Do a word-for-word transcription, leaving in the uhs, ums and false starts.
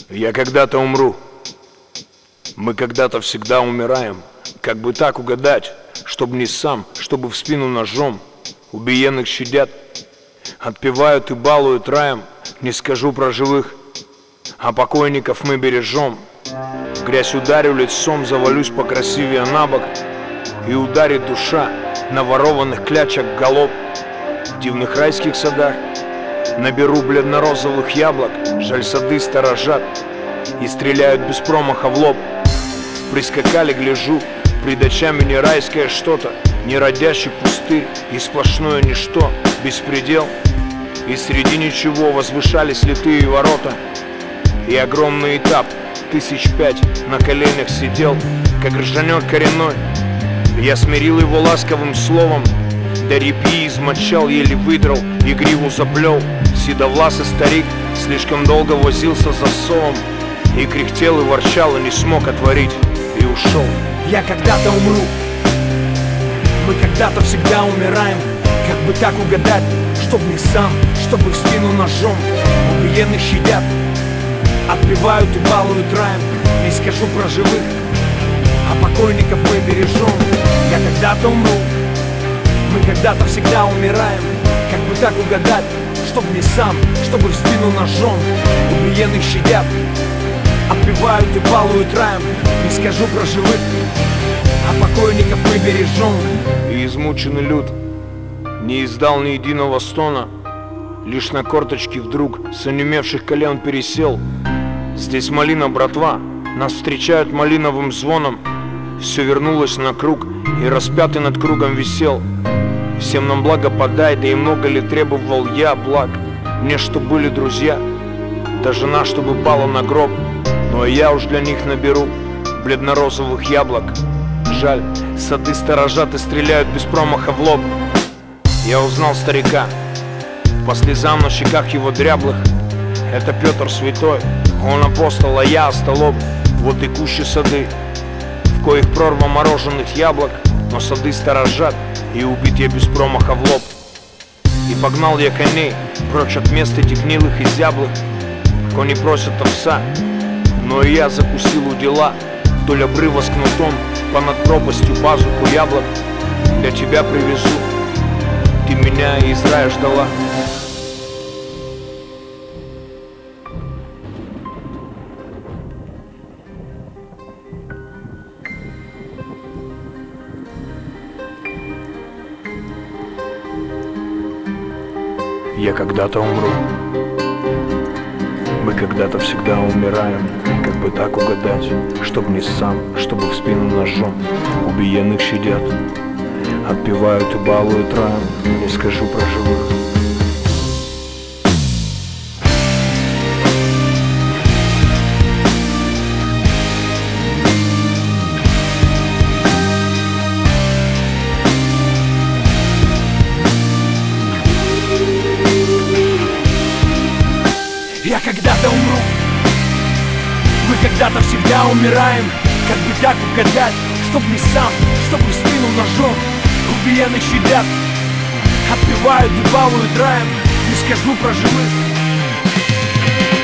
Я когда-то умру. Мы когда-то всегда умираем. Как бы так угадать, чтобы не сам, чтобы в спину ножом. Убиенных щадят, отпевают и балуют раем. Не скажу про живых, а покойников мы бережем. В грязь ударю лицом, завалюсь покрасивее на бок. И ударит душа на ворованных клячах голов. В дивных райских садах наберу бледно-розовых яблок. Жаль, сады сторожат и стреляют без промаха в лоб. Прискакали, гляжу, пред очами не райское что-то, не родящий пустырь и сплошное ничто, беспредел. И среди ничего возвышались литые ворота. И огромный этап, тысяч пять, на коленях сидел, как ржанет коренной. Я смирил его ласковым словом, до репьи измочал, еле выдрал и гриву заплел. Седовласый старик слишком долго возился за совом, и кряхтел и ворчал, и не смог отворить, и ушел. Я когда-то умру. Мы когда-то всегда умираем. Как бы так угадать, чтоб не сам, чтобы в спину ножом. Убиенных щадят, отпевают и балуют раем. Не скажу про живых, а покойников мы бережем. Я когда-то умру. Мы когда-то всегда умираем. Как бы так угадать, чтоб не сам, чтобы в спину ножом. Убиенных щадят, отпевают и балуют раем. Не скажу про живых, а покойников мы бережем. И измученный люд не издал ни единого стона, лишь на корточки вдруг с онемевших колен пересел. Здесь малина, братва, нас встречают малиновым звоном. Все вернулось на круг, и распятый над кругом висел. Всем нам благо подай, да и много ли требовал я благ. Мне, что были друзья, да жена, чтобы пала на гроб. Ну а я уж для них наберу бледно-розовых яблок. Жаль, сады сторожат и стреляют без промаха в лоб. Я узнал старика по слезам на щеках его дряблых. Это Петр Святой, он апостол, а я остолоп. Вот и кущи сады, в коих прорва мороженых яблок. Но сады сторожат, и убит я без промаха в лоб. И погнал я коней прочь от мест этих гнилых и зяблых. Кони просят овса, но и я закусил удила. Вдоль обрыва с кнутом, понад пропастью пазуху яблок. Для тебя привезу, ты меня из рая ждала. Я когда-то умру. Мы когда-то всегда умираем. Как бы так угадать, чтоб не сам, чтобы в спину ножом. Убиенных щадят, отпевают и балуют раем. Не скажу про живых. Я когда-то умру. Мы когда-то всегда умираем. Как бы так угадать, чтоб не сам, чтобы в спину ножом. Убиенных щадят, отпевают и балуют раем. Не скажу про живых.